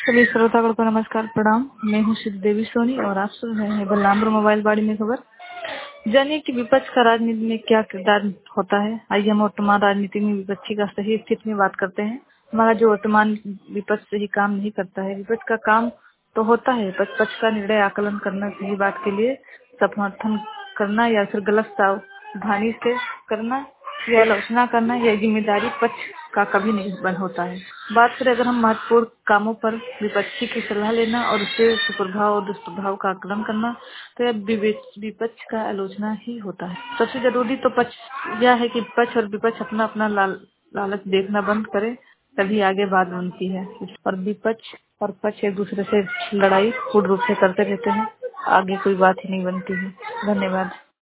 सभी श्रोतागण को नमस्कार प्रणाम। मैं हूँ श्री देवी सोनी और आप सुन रहे हैं बलरामपुर मोबाइल बाड़ी में खबर। जानिए कि विपक्ष का राजनीति में क्या किरदार होता है। आइए हम वर्तमान राजनीति में विपक्षी का सही स्थिति में बात करते हैं। हमारा जो वर्तमान विपक्ष सही काम नहीं करता है। विपक्ष का काम तो होता है पक्ष का निर्णय आकलन करना, सही बात के लिए समर्थन करना या फिर गलत सावधानी से करना या आलोचना करना, यह जिम्मेदारी पक्ष का कभी नहीं बन होता है। बात करें अगर हम महत्वपूर्ण कामों पर विपक्षी की सलाह लेना और उससे सुप्रभाव और दुष्प्रभाव का आकलन करना, तो यह विपक्ष का आलोचना ही होता है। सबसे जरूरी तो पक्ष यह है कि पक्ष और विपक्ष अपना अपना लालच देखना बंद करे, तभी आगे बात बनती है। और विपक्ष और पक्ष एक दूसरे से लड़ाई पूर्ण रूप से करते रहते हैं, आगे कोई बात ही नहीं बनती है। धन्यवाद।